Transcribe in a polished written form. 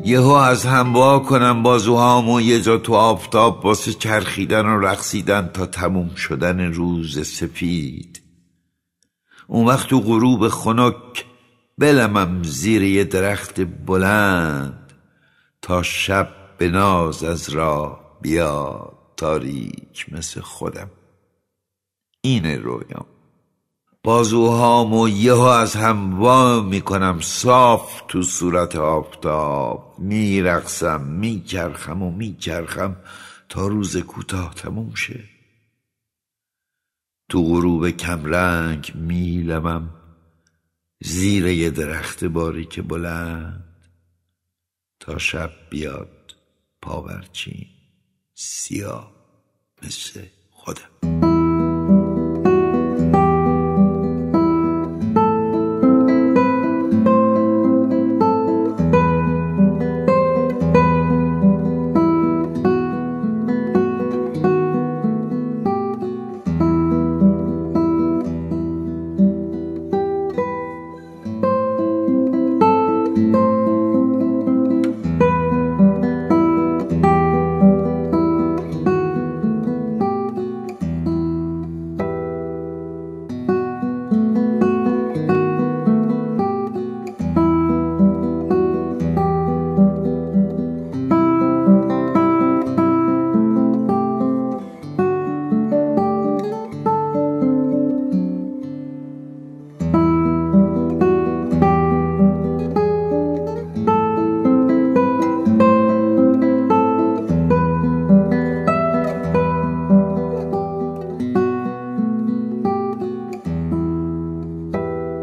یهو از هم وا کنم بازوهامو یه جا تو آفتاب واسه چرخیدن و رقصیدن تا تموم شدن روز سپید. اون وقت تو غروب خنک بلمم زیر یه درخت بلند تا شب به ناز از راه بیاد تاریک مثل خودم. اینه رویام. بازوهامو یهو از هم وا میکنم صاف تو صورت آفتاب، میرقصم میچرخم تا روز کوتاه تموم شه. تو غروب کمرنگ میلمم زیر یه درخت باریک بلند تا شب بیاد پاورچین سیاه مثل خودم.